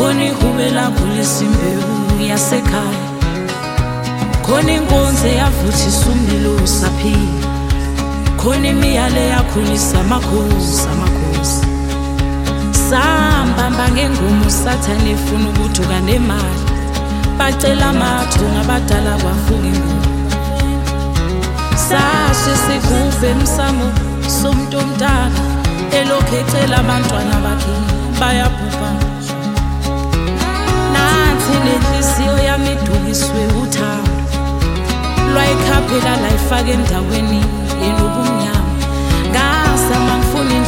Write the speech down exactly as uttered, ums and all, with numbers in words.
khona ihubela kulesimbewu yasekhaya, khona inkonzo yavuthisa umlilo usaphila, khona imiyale yakhulisa amakhosi amakhosi. Sahamba ngengoma usathane efuna ukuthuka nemali, bacela amathunga abadala kwafuka ingoma. Sashe sigubhe emsamo somuntu omdala, elokhu ecela abantwana bakhe bayabhubha. Nansi nenhliziyo yami idukiswe uthando, lwayikhaphela layifaka endaweni enobumnyama. Ngazama ngifuna